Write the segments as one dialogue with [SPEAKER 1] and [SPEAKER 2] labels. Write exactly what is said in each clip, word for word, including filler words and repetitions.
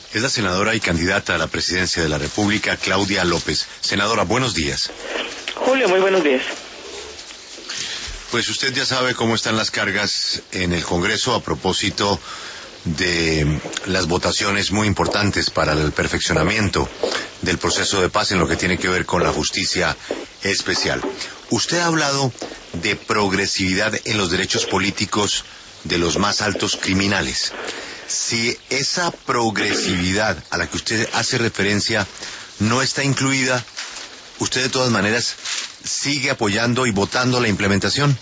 [SPEAKER 1] Es la senadora y candidata a la presidencia de la República, Claudia López. Senadora, buenos días.
[SPEAKER 2] Julio, muy buenos días.
[SPEAKER 1] Pues usted ya sabe cómo están las cargas en el Congreso a propósito de las votaciones muy importantes para el perfeccionamiento del proceso de paz en lo que tiene que ver con la justicia especial. Usted ha hablado de progresividad en los derechos políticos de los más altos criminales. Si esa progresividad a la que usted hace referencia no está incluida, ¿usted de todas maneras sigue apoyando y votando la implementación?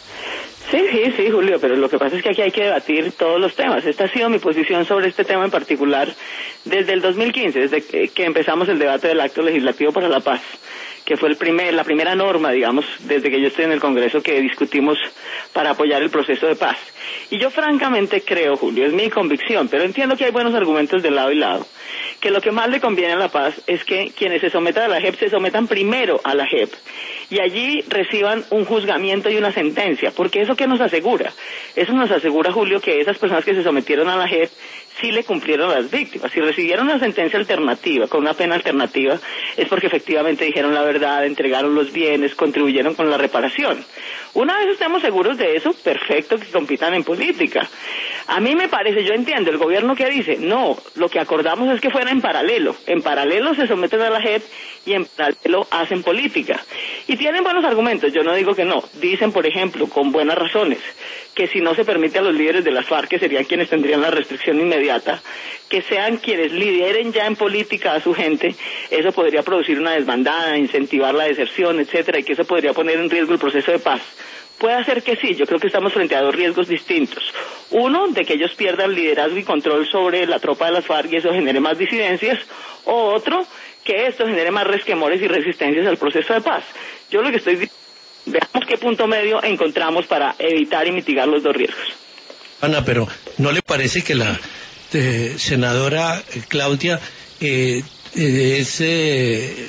[SPEAKER 2] Sí, sí, sí, Julio, pero lo que pasa es que aquí hay que debatir todos los temas. Esta ha sido mi posición sobre este tema en particular desde el dos mil quince, desde que empezamos el debate del Acto Legislativo para la Paz, que fue el primer, la primera norma, digamos, desde que yo estoy en el Congreso que discutimos para apoyar el proceso de paz. Y yo francamente creo, Julio, es mi convicción, pero entiendo que hay buenos argumentos de lado y lado, que lo que más le conviene a la paz es que quienes se sometan a la J E P se sometan primero a la J E P y allí reciban un juzgamiento y una sentencia, porque eso ¿qué nos asegura? Eso nos asegura, Julio, que esas personas que se sometieron a la J E P sí le cumplieron a las víctimas. Si recibieron una sentencia alternativa, con una pena alternativa, es porque efectivamente dijeron la verdad, entregaron los bienes, contribuyeron con la reparación. Una vez estemos seguros de eso, perfecto que compitan en política. A mí me parece, yo entiendo, el gobierno que dice, no, lo que acordamos es que fuera en paralelo. En paralelo se someten a la J E P y en paralelo hacen política. Y tienen buenos argumentos, yo no digo que no. Dicen, por ejemplo, con buenas razones, que si no se permite a los líderes de las FARC, que serían quienes tendrían la restricción inmediata, que sean quienes lideren ya en política a su gente, eso podría producir una desbandada, incentivar la deserción, etcétera, y que eso podría poner en riesgo el proceso de paz. Puede ser que sí, yo creo que estamos frente a dos riesgos distintos. Uno, de que ellos pierdan liderazgo y control sobre la tropa de las FARC y eso genere más disidencias, o otro, que esto genere más resquemores y resistencias al proceso de paz. Yo lo que estoy diciendo, veamos qué punto medio encontramos para evitar y mitigar los dos riesgos.
[SPEAKER 3] Ana, pero ¿no le parece que la eh, senadora Claudia eh, eh, es, eh,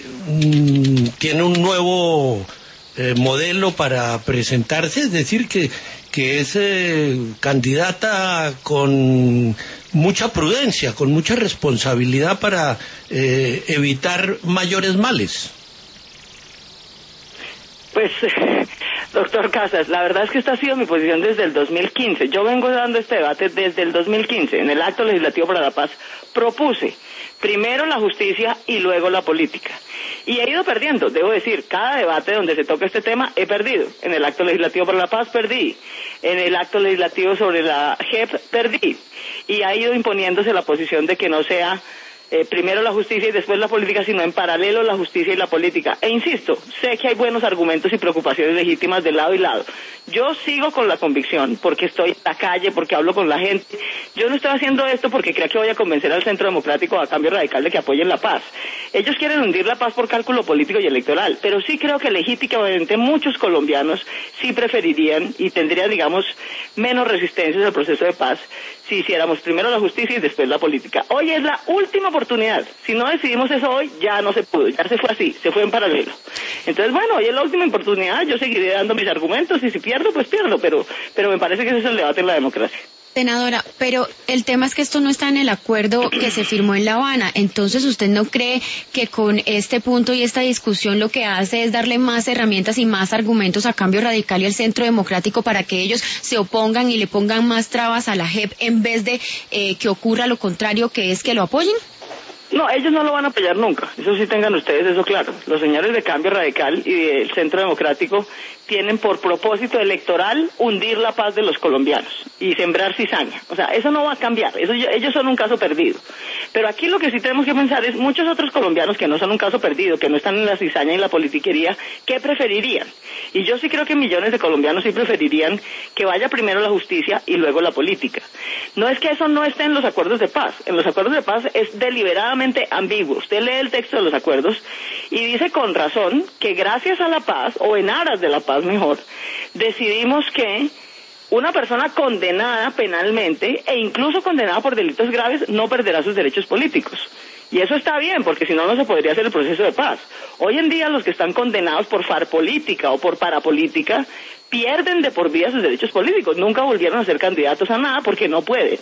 [SPEAKER 3] mm, tiene un nuevo eh, modelo para presentarse? Es decir, que, que es eh, candidata con mucha prudencia, con mucha responsabilidad para eh, evitar mayores males.
[SPEAKER 2] Pues, doctor Casas, la verdad es que esta ha sido mi posición desde el dos mil quince. Yo vengo dando este debate desde el dos mil quince. En el Acto Legislativo para la Paz propuse primero la justicia y luego la política. Y he ido perdiendo, debo decir, cada debate donde se toca este tema he perdido. En el Acto Legislativo para la Paz perdí. En el Acto Legislativo sobre la J E P perdí. Y ha ido imponiéndose la posición de que no sea Eh, primero la justicia y después la política, sino en paralelo la justicia y la política. E insisto, sé que hay buenos argumentos y preocupaciones legítimas de lado y lado. Yo sigo con la convicción, porque estoy en la calle, porque hablo con la gente. Yo no estoy haciendo esto porque creo que voy a convencer al Centro Democrático a Cambio Radical de que apoyen la paz. Ellos quieren hundir la paz por cálculo político y electoral, pero sí creo que legítimamente muchos colombianos sí preferirían y tendrían, digamos, menos resistencias al proceso de paz si hiciéramos primero la justicia y después la política. Hoy es la última oportunidad. Si no decidimos eso hoy, ya no se pudo, ya se fue así, se fue en paralelo. Entonces, bueno, hoy es la última oportunidad, yo seguiré dando mis argumentos y si pierdo, pues pierdo, pero, pero me parece que ese es el debate en la democracia.
[SPEAKER 4] Senadora, pero el tema es que esto no está en el acuerdo que se firmó en La Habana, entonces ¿usted no cree que con este punto y esta discusión lo que hace es darle más herramientas y más argumentos a Cambio Radical y al Centro Democrático para que ellos se opongan y le pongan más trabas a la J E P en vez de eh, que ocurra lo contrario, que es que lo apoyen?
[SPEAKER 2] No, ellos no lo van a apoyar nunca, eso sí tengan ustedes eso claro. Los señores de Cambio Radical y del Centro Democrático tienen por propósito electoral hundir la paz de los colombianos y sembrar cizaña. O sea, eso no va a cambiar, eso, ellos son un caso perdido. Pero aquí lo que sí tenemos que pensar es muchos otros colombianos que no son un caso perdido, que no están en la cizaña y la politiquería, ¿qué preferirían? Y yo sí creo que millones de colombianos sí preferirían que vaya primero la justicia y luego la política. No es que eso no esté en los acuerdos de paz, en los acuerdos de paz es deliberadamente ambiguo. Usted lee el texto de los acuerdos y dice con razón que gracias a la paz, o en aras de la paz mejor, decidimos que una persona condenada penalmente e incluso condenada por delitos graves no perderá sus derechos políticos. Y eso está bien, porque si no, no se podría hacer el proceso de paz. Hoy en día los que están condenados por farpolítica o por parapolítica pierden de por vida sus derechos políticos. Nunca volvieron a ser candidatos a nada porque no pueden.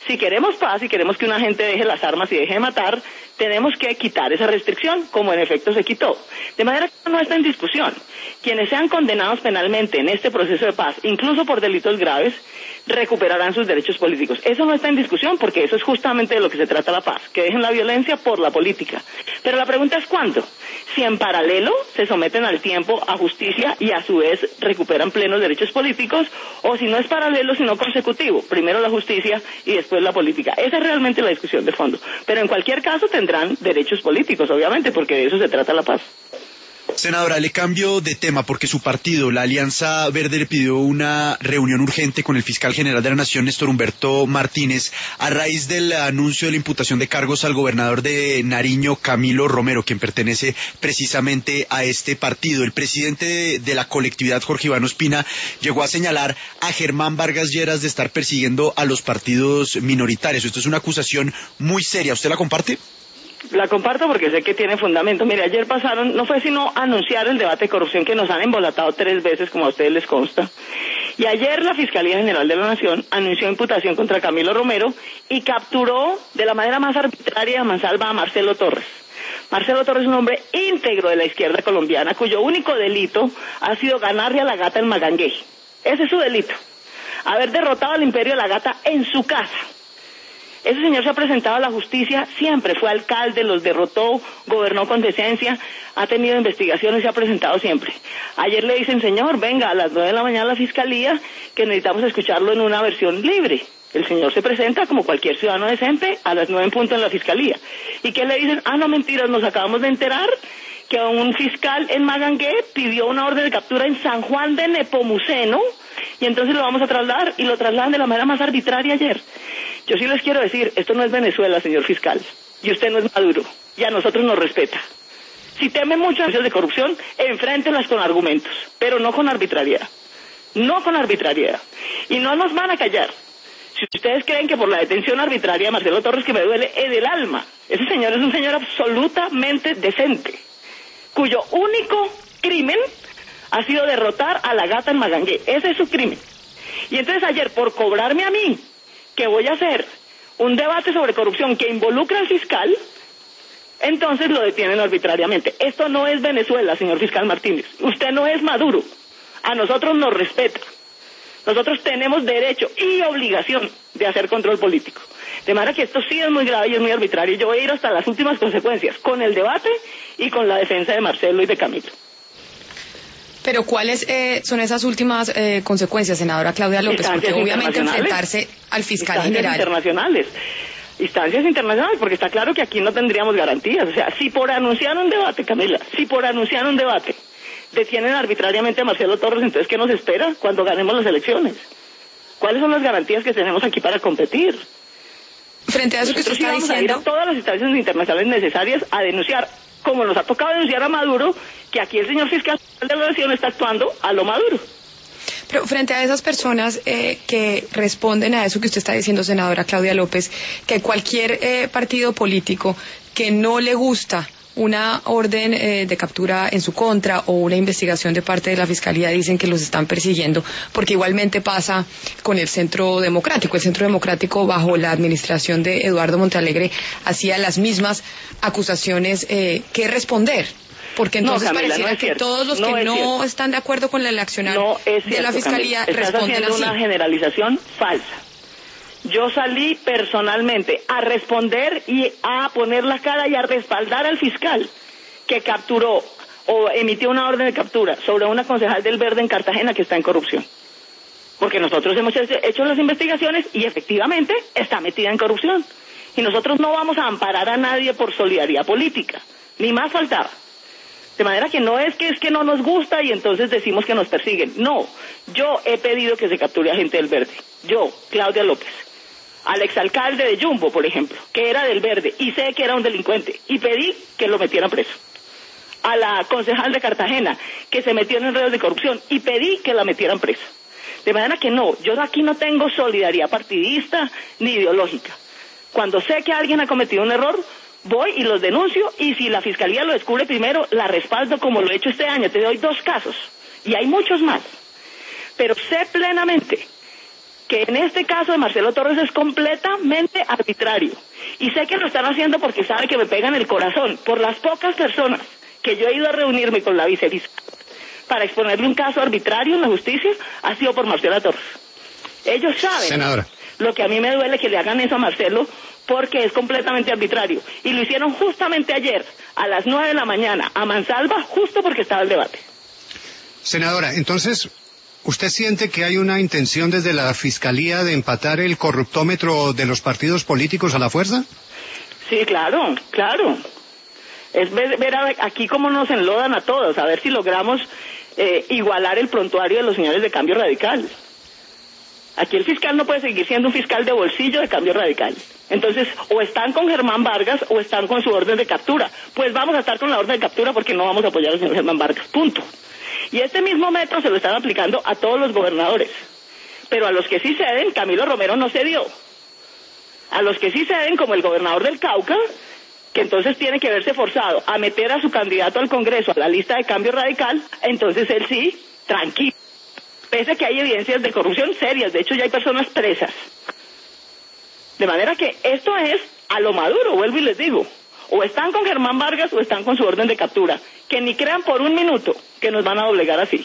[SPEAKER 2] Si queremos paz y queremos que una gente deje las armas y deje de matar, tenemos que quitar esa restricción, como en efecto se quitó. De manera que no está en discusión. Quienes sean condenados penalmente en este proceso de paz, incluso por delitos graves, recuperarán sus derechos políticos. Eso no está en discusión, porque eso es justamente de lo que se trata la paz, que dejen la violencia por la política. Pero la pregunta es ¿cuándo? Si en paralelo se someten al tiempo a justicia y a su vez recuperan plenos derechos políticos, o si no es paralelo sino consecutivo, primero la justicia y después la política. Esa es realmente la discusión de fondo. Pero en cualquier caso tendrán derechos políticos, obviamente, porque de eso se trata la paz.
[SPEAKER 5] Senadora, le cambio de tema porque su partido, la Alianza Verde, le pidió una reunión urgente con el fiscal general de la Nación, Néstor Humberto Martínez, a raíz del anuncio de la imputación de cargos al gobernador de Nariño, Camilo Romero, quien pertenece precisamente a este partido. El presidente de, de la colectividad, Jorge Iván Ospina, llegó a señalar a Germán Vargas Lleras de estar persiguiendo a los partidos minoritarios. Esto es una acusación muy seria. ¿Usted la comparte?
[SPEAKER 2] La comparto porque sé que tiene fundamento. Mire, ayer pasaron, no fue sino anunciar el debate de corrupción que nos han embolatado tres veces, como a ustedes les consta. Y ayer la Fiscalía General de la Nación anunció imputación contra Camilo Romero y capturó de la manera más arbitraria a mansalva a Marcelo Torres. Marcelo Torres es un hombre íntegro de la izquierda colombiana, cuyo único delito ha sido ganarle a la gata en Magangué. Ese es su delito. Haber derrotado al imperio de la gata en su casa. Ese señor se ha presentado a la justicia siempre, fue alcalde, los derrotó, gobernó con decencia, ha tenido investigaciones y se ha presentado siempre. Ayer le dicen, señor, venga a las nueve de la mañana a la fiscalía, que necesitamos escucharlo en una versión libre. El señor se presenta como cualquier ciudadano decente a las nueve en punto en la fiscalía. ¿Y qué le dicen? Ah, no, mentiras, nos acabamos de enterar que un fiscal en Magangué pidió una orden de captura en San Juan de Nepomuceno, y entonces lo vamos a trasladar, y lo trasladan de la manera más arbitraria ayer. Yo sí les quiero decir, esto no es Venezuela, señor fiscal, y usted no es Maduro, y a nosotros nos respeta. Si teme mucho acciones de corrupción, enfréntelas con argumentos, pero no con arbitrariedad. No con arbitrariedad. Y no nos van a callar. Si ustedes creen que por la detención arbitraria de Marcelo Torres, que me duele en el alma, ese señor es un señor absolutamente decente, cuyo único crimen ha sido derrotar a la gata en Magangué. Ese es su crimen. Y entonces ayer, por cobrarme a mí, que voy a hacer un debate sobre corrupción que involucra al fiscal, entonces lo detienen arbitrariamente. Esto no es Venezuela, señor fiscal Martínez. Usted no es Maduro. A nosotros nos respeta. Nosotros tenemos derecho y obligación de hacer control político. De manera que esto sí es muy grave y es muy arbitrario. Yo voy a ir hasta las últimas consecuencias, con el debate y con la defensa de Marcelo y de Camilo.
[SPEAKER 6] Pero ¿cuáles eh, son esas últimas eh, consecuencias, senadora Claudia López? Porque obviamente enfrentarse al fiscal
[SPEAKER 2] instancias
[SPEAKER 6] general.
[SPEAKER 2] internacionales. Instancias internacionales, porque está claro que aquí no tendríamos garantías. O sea, si por anunciar un debate, Camila, si por anunciar un debate detienen arbitrariamente a Marcelo Torres, entonces ¿qué nos espera cuando ganemos las elecciones? ¿Cuáles son las garantías que tenemos aquí para competir?
[SPEAKER 6] Frente a eso que usted está
[SPEAKER 2] vamos
[SPEAKER 6] diciendo,
[SPEAKER 2] a ir a todas las instancias internacionales necesarias a denunciar, como nos ha tocado denunciar a Maduro, que aquí el señor fiscal de la Nación está actuando a lo Maduro.
[SPEAKER 6] pero frente a esas personas eh, que responden a eso que usted está diciendo, senadora Claudia López, que cualquier eh, partido político que no le gusta una orden eh, de captura en su contra o una investigación de parte de la Fiscalía, dicen que los están persiguiendo, porque igualmente pasa con el Centro Democrático. El Centro Democrático, bajo la administración de Eduardo Montealegre, hacía las mismas acusaciones eh, que responder. Porque entonces no, Camila, pareciera no es que todos los no que no cierto. están de acuerdo con el accionar no es cierto, de la Fiscalía
[SPEAKER 2] Camila.
[SPEAKER 6] responden
[SPEAKER 2] Estás haciendo
[SPEAKER 6] así.
[SPEAKER 2] Una generalización falsa. Yo salí personalmente a responder y a poner la cara y a respaldar al fiscal que capturó o emitió una orden de captura sobre una concejal del Verde en Cartagena que está en corrupción. Porque nosotros hemos hecho las investigaciones y efectivamente está metida en corrupción. Y nosotros no vamos a amparar a nadie por solidaridad política, ni más faltaba. De manera que no es que es que no nos gusta y entonces decimos que nos persiguen. No, yo he pedido que se capture a gente del Verde. Yo, Claudia López. Al exalcalde de Jumbo, por ejemplo, que era del Verde, y sé que era un delincuente, y pedí que lo metieran preso. A la concejal de Cartagena, que se metió en enredos de corrupción, y pedí que la metieran presa. De manera que no, yo aquí no tengo solidaridad partidista ni ideológica. Cuando sé que alguien ha cometido un error, voy y los denuncio, y si la Fiscalía lo descubre primero, la respaldo como lo he hecho este año. Te doy dos casos, y hay muchos más. Pero sé plenamente que en este caso de Marcelo Torres es completamente arbitrario. Y sé que lo están haciendo porque saben que me pegan el corazón. Por las pocas personas que yo he ido a reunirme con la vicefiscal para exponerle un caso arbitrario en la justicia, ha sido por Marcelo Torres. Ellos saben,
[SPEAKER 1] senadora,
[SPEAKER 2] lo que a mí me duele que le hagan eso a Marcelo, porque es completamente arbitrario. Y lo hicieron justamente ayer, a las nueve de la mañana, a mansalva, justo porque estaba el debate.
[SPEAKER 7] Senadora, entonces, ¿usted siente que hay una intención desde la Fiscalía de empatar el corruptómetro de los partidos políticos a la fuerza?
[SPEAKER 2] Sí, claro, claro. Es ver, ver a, aquí cómo nos enlodan a todos, a ver si logramos eh, igualar el prontuario de los señores de Cambio Radical. Aquí el fiscal no puede seguir siendo un fiscal de bolsillo de Cambio Radical. Entonces, o están con Germán Vargas o están con su orden de captura. Pues vamos a estar con la orden de captura porque no vamos a apoyar al señor Germán Vargas. Punto. Y este mismo método se lo están aplicando a todos los gobernadores. Pero a los que sí ceden, Camilo Romero no cedió. A los que sí ceden, como el gobernador del Cauca, que entonces tiene que verse forzado a meter a su candidato al Congreso a la lista de Cambio Radical, entonces él sí, tranquilo. Pese a que hay evidencias de corrupción serias, de hecho ya hay personas presas. De manera que esto es a lo Maduro, vuelvo y les digo. O están con Germán Vargas o están con su orden de captura. Que ni crean por un minuto que nos van a doblegar así.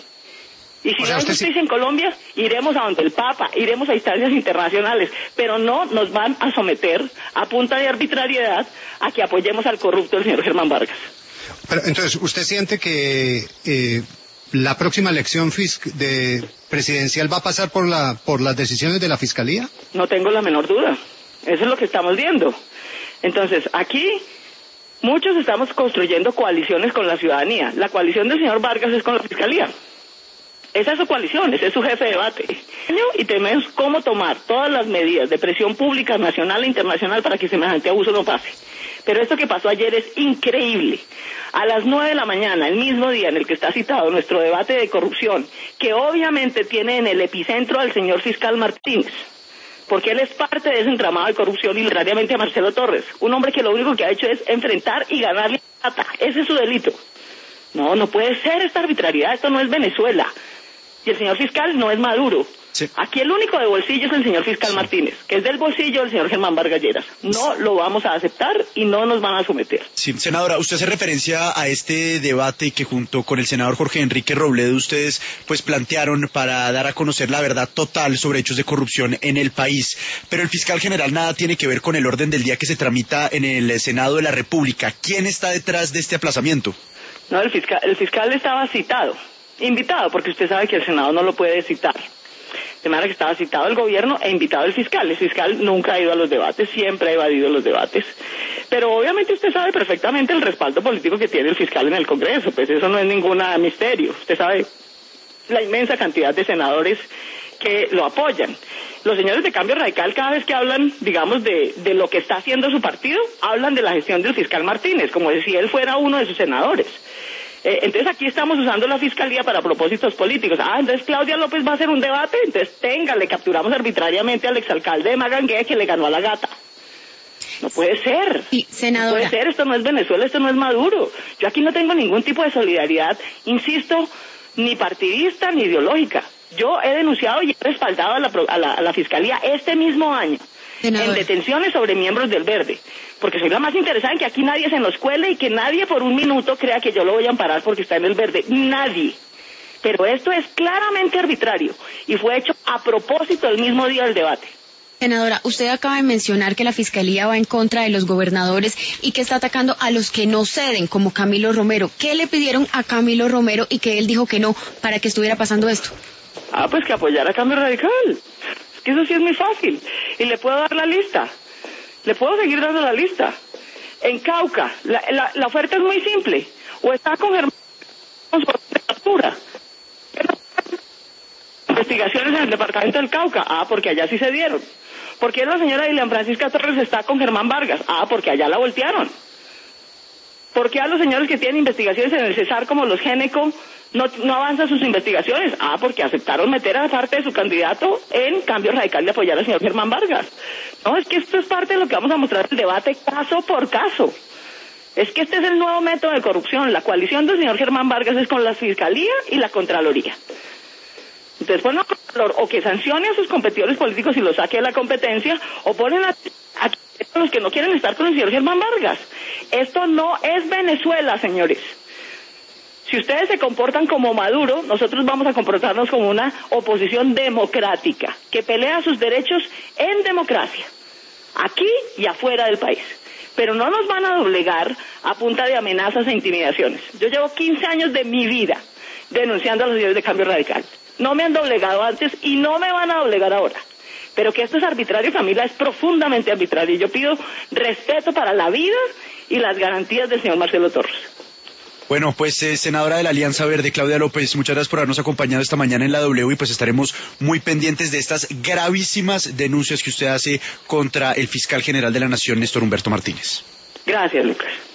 [SPEAKER 2] Y si no hay justicia en Colombia, iremos a donde el Papa, iremos a instancias internacionales, pero no nos van a someter a punta de arbitrariedad a que apoyemos al corrupto del señor Germán Vargas.
[SPEAKER 7] Pero entonces, ¿usted siente que eh, la próxima elección de presidencial va a pasar por la por las decisiones de la Fiscalía?
[SPEAKER 2] No tengo la menor duda. Eso es lo que estamos viendo. Entonces, aquí muchos estamos construyendo coaliciones con la ciudadanía. La coalición del señor Vargas es con la Fiscalía. Esa es su coalición, ese es su jefe de debate. Y tenemos cómo tomar todas las medidas de presión pública, nacional e internacional para que semejante abuso no pase. Pero esto que pasó ayer es increíble. A las nueve de la mañana, el mismo día en el que está citado nuestro debate de corrupción, que obviamente tiene en el epicentro al señor fiscal Martínez, porque él es parte de ese entramado de corrupción y literariamente a Marcelo Torres, un hombre que lo único que ha hecho es enfrentar y ganarle plata. Ese es su delito. No, no puede ser esta arbitrariedad, esto no es Venezuela. Y el señor fiscal no es Maduro. Sí. Aquí el único de bolsillo es el señor fiscal sí. Martínez, que es del bolsillo del señor Germán Vargas Lleras. No lo vamos a aceptar y no nos van a someter.
[SPEAKER 5] Sí, senadora, usted hace referencia a este debate que junto con el senador Jorge Enrique Robledo ustedes pues plantearon para dar a conocer la verdad total sobre hechos de corrupción en el país. Pero el fiscal general nada tiene que ver con el orden del día que se tramita en el Senado de la República. ¿Quién está detrás de este aplazamiento?
[SPEAKER 2] No, el fiscal, el fiscal estaba citado. Invitado, porque usted sabe que el Senado no lo puede citar. De manera que estaba citado el gobierno e invitado el fiscal. El fiscal nunca ha ido a los debates, siempre ha evadido los debates. Pero obviamente usted sabe perfectamente el respaldo político que tiene el fiscal en el Congreso, pues eso no es ningún misterio. Usted sabe la inmensa cantidad de senadores que lo apoyan. Los señores de Cambio Radical, cada vez que hablan, digamos, de, de lo que está haciendo su partido, hablan de la gestión del fiscal Martínez, como si él fuera uno de sus senadores. Eh, entonces aquí estamos usando la Fiscalía para propósitos políticos. Ah, entonces Claudia López va a hacer un debate, entonces tenga, le capturamos arbitrariamente al exalcalde de Magangué que le ganó a la gata. No puede ser.
[SPEAKER 4] Sí, senadora.
[SPEAKER 2] No puede ser, esto no es Venezuela, esto no es Maduro. Yo aquí no tengo ningún tipo de solidaridad, insisto, ni partidista ni ideológica. Yo he denunciado y he respaldado a la, a la, a la Fiscalía este mismo año senadora. En detenciones sobre miembros del Verde, porque soy la más interesada en que aquí nadie se nos cuele y que nadie por un minuto crea que yo lo voy a amparar porque está en el Verde. Nadie. Pero esto es claramente arbitrario y fue hecho a propósito el mismo día del debate.
[SPEAKER 4] Senadora, usted acaba de mencionar que la Fiscalía va en contra de los gobernadores y que está atacando a los que no ceden, como Camilo Romero. ¿Qué le pidieron a Camilo Romero y que él dijo que no para que estuviera pasando esto?
[SPEAKER 2] Ah, pues que apoyara a Cambio Radical. Es que eso sí es muy fácil. Y le puedo dar la lista. Le puedo seguir dando la lista. En Cauca, la, la, la oferta es muy simple. O está con Germán con su orden de captura. Investigaciones en el departamento del Cauca. Ah, porque allá sí se dieron. ¿Por qué la señora Dilian Francisca Torres está con Germán Vargas? Ah, porque allá la voltearon. ¿Por qué a los señores que tienen investigaciones en el Cesar como los Géneco no, no avanzan sus investigaciones? Ah, porque aceptaron meter a parte de su candidato en Cambio Radical de apoyar al señor Germán Vargas. No, es que esto es parte de lo que vamos a mostrar en el debate caso por caso. Es que este es el nuevo método de corrupción. La coalición del señor Germán Vargas es con la Fiscalía y la Contraloría. Entonces ponen o que sancione a sus competidores políticos y los saque de la competencia, o ponen a, a, a los que no quieren estar con el señor Germán Vargas. Esto no es Venezuela, señores. Si ustedes se comportan como Maduro, nosotros vamos a comportarnos como una oposición democrática, que pelea sus derechos en democracia, aquí y afuera del país. Pero no nos van a doblegar a punta de amenazas e intimidaciones. Yo llevo quince años de mi vida denunciando a los señores de Cambio Radical. No me han doblegado antes y no me van a doblegar ahora. Pero que esto es arbitrario, Camila, es profundamente arbitrario. Y yo pido respeto para la vida y las garantías del señor Marcelo Torres.
[SPEAKER 5] Bueno, pues eh, senadora de la Alianza Verde, Claudia López, muchas gracias por habernos acompañado esta mañana en la W y pues estaremos muy pendientes de estas gravísimas denuncias que usted hace contra el fiscal general de la Nación, Néstor Humberto Martínez.
[SPEAKER 2] Gracias, Lucas.